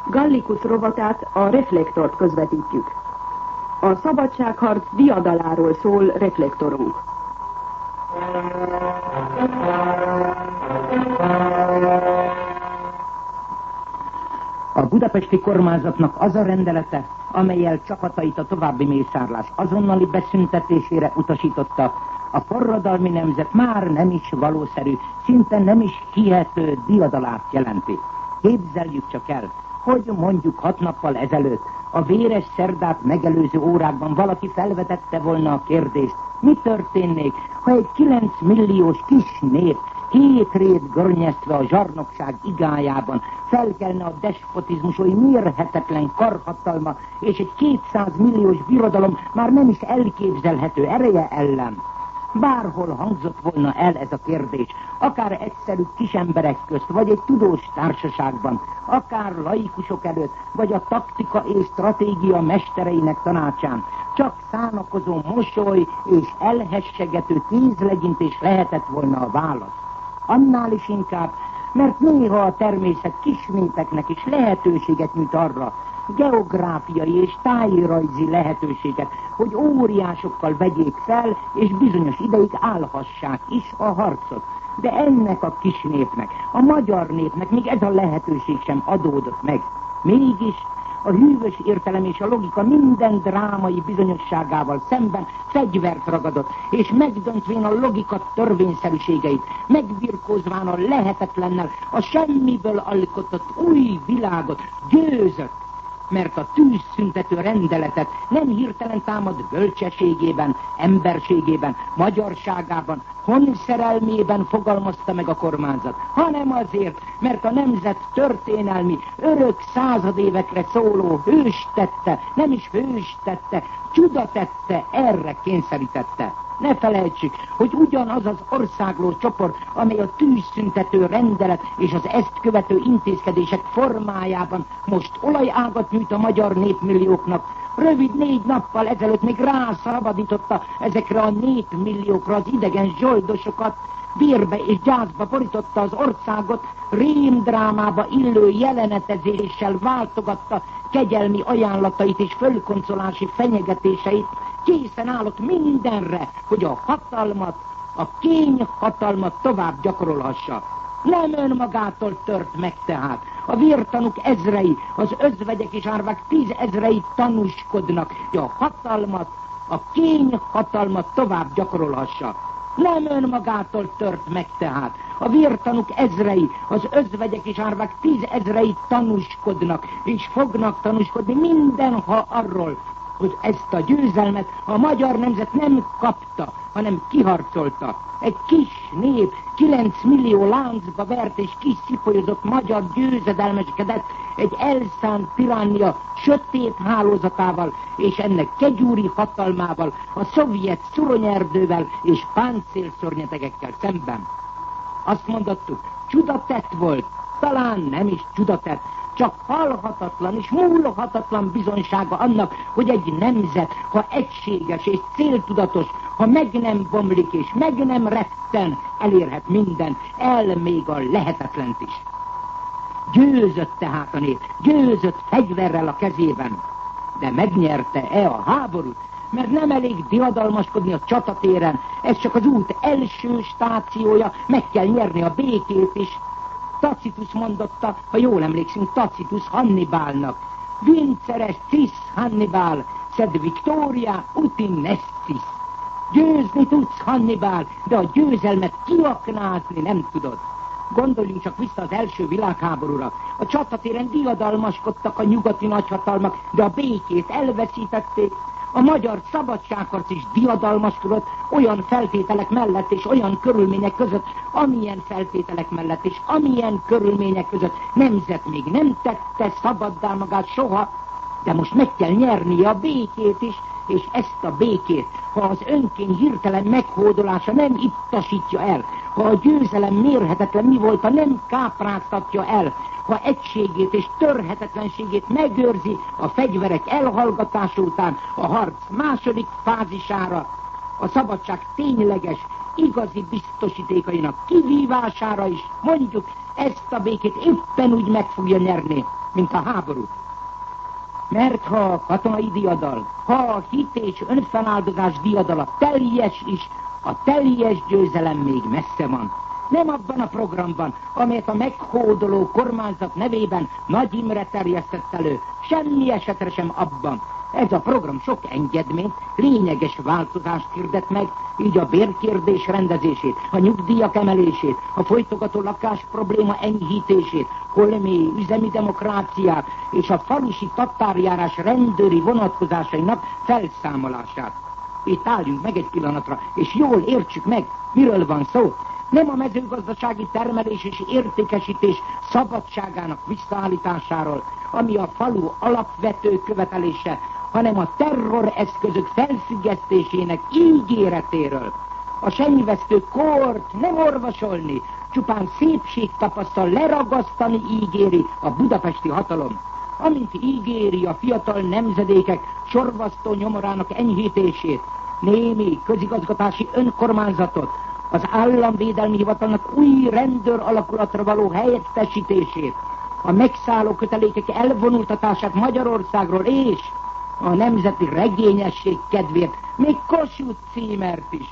Gallicus rovatát, a reflektort közvetítjük. A szabadságharc diadaláról szól reflektorunk. A budapesti kormányzatnak az a rendelete, amellyel csapatait a további mészárlás azonnali beszüntetésére utasította, a forradalmi nemzet már nem is valószerű, szinte nem is hihető diadalát jelenti. Képzeljük csak el, hogy mondjuk 6 nappal ezelőtt, a véres szerdát megelőző órákban valaki felvetette volna a kérdést, mi történnék, ha egy 9 milliós kis nép 2 rét görnyesztve a zsarnokság igájában felkelne a despotizmus oly mérhetetlen karhatalma és egy 200 milliós birodalom már nem is elképzelhető ereje ellen. Bárhol hangzott volna el ez a kérdés, akár egyszerű kisemberek közt, vagy egy tudós társaságban, akár laikusok előtt, vagy a taktika és stratégia mestereinek tanácsán, csak szánakozó mosoly és elhessegető kézlegyintés lehetett volna a válasz. Annál is inkább, mert néha a természet kis népeknek is lehetőséget nyújt arra, geográfiai és tájrajzi lehetőséget, hogy óriásokkal vegyék fel, és bizonyos ideig állhassák is a harcot. De ennek a kis népnek, a magyar népnek még ez a lehetőség sem adódott meg. Mégis a hűvös értelem és a logika minden drámai bizonyosságával szemben fegyvert ragadott, és megdöntvén a logika törvényszerűségeit, megbirkózván a lehetetlennel, a semmiből alkotott új világot győzött, mert a tűzszüntető rendeletet nem hirtelen támad bölcsességében, emberségében, magyarságában, honszerelmében fogalmazta meg a kormányzat, hanem azért, mert a nemzet történelmi, örök századévekre szóló hős tette, nem is hős tette, csuda tette, erre kényszerítette. Ne felejtsük, hogy ugyanaz az országló csoport, amely a tűzszüntető rendelet és az ezt követő intézkedések formájában most olajágat nyújt a magyar népmillióknak, rövid 4 nappal ezelőtt még rászabadította ezekre a népmilliókra az idegen zsoldosokat, vérbe és gyászba borította az országot, rémdrámába illő jelenetezéssel váltogatta kegyelmi ajánlatait és fölkoncolási fenyegetéseit, készen állott mindenre, hogy a hatalmat, a kényhatalmat tovább gyakorolhassa. Nem önmagától tört meg tehát. A vértanúk ezrei, az özvegyek és árvák 10 000-ei tanúskodnak, hogy a hatalmat, a kényhatalmat tovább gyakorolhassa. Nem önmagától tört meg tehát. A vértanúk ezrei, az özvegyek és árvák 10 000-ei tanúskodnak, és fognak tanúskodni mindenha arról, hogy ezt a győzelmet a magyar nemzet nem kapta, hanem kiharcolta. Egy kis nép 9 millió láncba vert és kiszipolyozott magyar győzedelmeskedett egy elszánt tirannia sötét hálózatával és ennek kegyúri hatalmával, a szovjet szuronyerdővel és páncélszörnyetegekkel szemben. Azt mondottuk, csudatett volt, talán nem is csudatett, csak halhatatlan és múlhatatlan bizonysága annak, hogy egy nemzet, ha egységes és céltudatos, ha meg nem bomlik és meg nem retten, elérhet minden, el még a lehetetlent is. Győzött tehát a nép, győzött fegyverrel a kezében, de megnyerte-e a háborút? Mert nem elég diadalmaskodni a csatatéren, ez csak az út első stációja, meg kell nyerni a békét is. Tacitus mondotta, ha jól emlékszünk, Tacitus Hannibálnak: Vinceres cis Hannibal, sed victoria uti nescis. Győzni tudsz, Hannibal, de a győzelmet kiaknázni nem tudod. Gondoljunk csak vissza az első világháborúra. A csatatéren diadalmaskodtak a nyugati nagyhatalmak, de a békét elveszítették. A magyar szabadságharc is diadalmaskodott olyan feltételek mellett és olyan körülmények között, amilyen feltételek mellett és amilyen körülmények között nemzet még nem tette szabaddá magát soha, de most meg kell nyernie a békét is, és ezt a békét, ha az önkény hirtelen meghódolása nem ittasítja el, ha a győzelem mérhetetlen mi volta nem kápráztatja el, ha egységét és törhetetlenségét megőrzi a fegyverek elhallgatása után a harc második fázisára, a szabadság tényleges, igazi biztosítékainak kivívására is, mondjuk ezt a békét éppen úgy meg fogja nyerni, mint a háborút. Mert ha a katonai diadal, ha a hit és önfeláldozás diadala teljes is, a teljes győzelem még messze van. Nem abban a programban, amelyet a meghódoló kormányzat nevében Nagy Imre terjesztett elő, semmi esetre sem abban. Ez a program sok engedményt, lényeges változást hirdet meg, így a bérkérdés rendezését, a nyugdíjak emelését, a folytogató lakás probléma enyhítését, holmi üzemi demokráciát és a falusi tatárjárás rendőri vonatkozásainak felszámolását. Itt álljunk meg egy pillanatra, és jól értsük meg, miről van szó. Nem a mezőgazdasági termelés és értékesítés szabadságának visszaállításáról, ami a falu alapvető követelése, hanem a terroreszközök felfüggesztésének ígéretéről. A semmiβesztő kort nem orvosolni, csupán szépségtapasztal leragasztani ígéri a budapesti hatalom. Amint ígéri a fiatal nemzedékek sorvasztó nyomorának enyhítését, némi közigazgatási önkormányzatot, az államvédelmi hivatalnak új rendőr alakulatra való helyettesítését, a megszálló kötelékek elvonultatását Magyarországról és a nemzeti regényesség kedvéért még Kossuth címert is.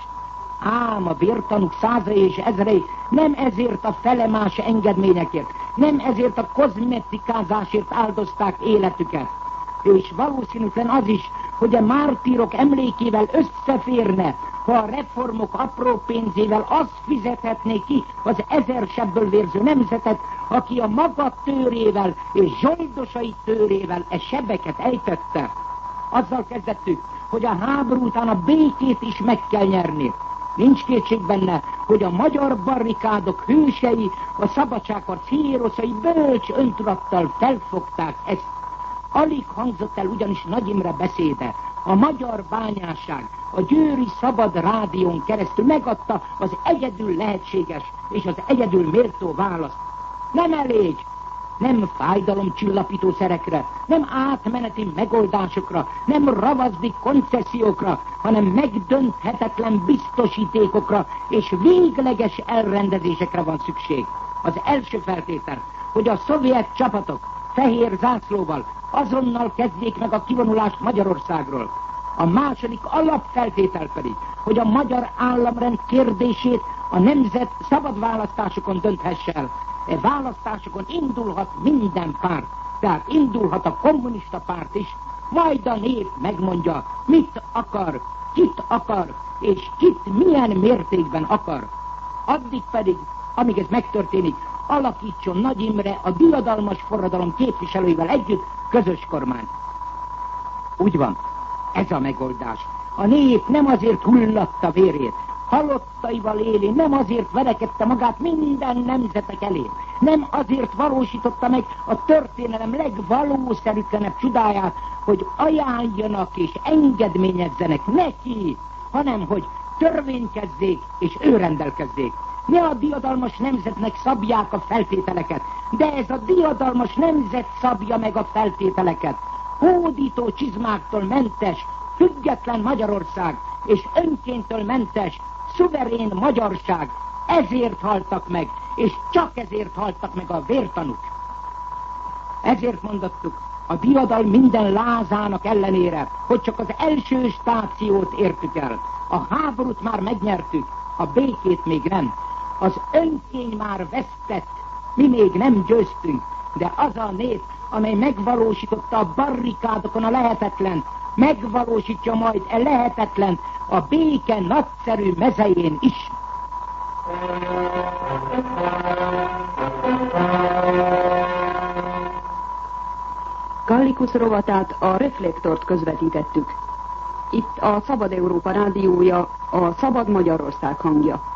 Ám a vértanúk százai és ezrei nem ezért a felemás engedményekért, nem ezért a kozmetikázásért áldozták életüket. És valószínűtlen az is, hogy a mártírok emlékével összeférne, ha a reformok apró pénzével azt fizethetné ki az 1000 sebből vérző nemzetet, aki a maga tőrével és zsoldosai tőrével sebeket ejtette. Azzal kezdettük, hogy a háború után a békét is meg kell nyerni. Nincs kétség benne, hogy a magyar barrikádok hősei, a szabadságharc héroszai bölcs öntudattal felfogták ezt. Alig hangzott el ugyanis Nagy Imre beszéde. A magyar bányásság a Győri Szabad Rádión keresztül megadta az egyedül lehetséges és az egyedül méltó választ. Nem elég, nem fájdalomcsillapító szerekre, nem átmeneti megoldásokra, nem ravaszdi koncesziókra, hanem megdönthetetlen biztosítékokra és végleges elrendezésekre van szükség. Az első feltétel, hogy a szovjet csapatok fehér zászlóval azonnal kezdjék meg a kivonulást Magyarországról. A második alapfeltétel pedig, hogy a magyar államrend kérdését a nemzet szabad választásokon dönthesse el. E választásokon indulhat minden párt, tehát indulhat a kommunista párt is, majd a nép megmondja, mit akar, kit akar, és kit milyen mértékben akar. Addig pedig, amíg ez megtörténik, alakítson Nagy Imre a diadalmas forradalom képviselőivel együtt közös kormányt. Úgy van, ez a megoldás. A nép nem azért hullatta vérét, halottaival éli, nem azért verekedte magát minden nemzetek elé, nem azért valósította meg a történelem legvalószerűtlenebb csodáját, hogy ajánljanak és engedményezzenek neki, hanem hogy törvénykezzék és ő rendelkezzék. Ne a diadalmas nemzetnek szabják a feltételeket, de ez a diadalmas nemzet szabja meg a feltételeket. Hódító csizmáktól mentes, független Magyarország és önkéntől mentes, szuverén magyarság, ezért haltak meg, és csak ezért haltak meg a vértanúk. Ezért mondottuk, a diadal minden lázának ellenére, hogy csak az első stációt értük el. A háborút már megnyertük, a békét még nem. Az önkény már vesztett, mi még nem győztünk, de az a nép, amely megvalósította a barrikádokon a lehetetlen, megvalósítja majd a lehetetlen a béke nagyszerű mezején is. Gallikus rovatát, a Reflektort közvetítettük. Itt a Szabad Európa rádiója, a Szabad Magyarország hangja.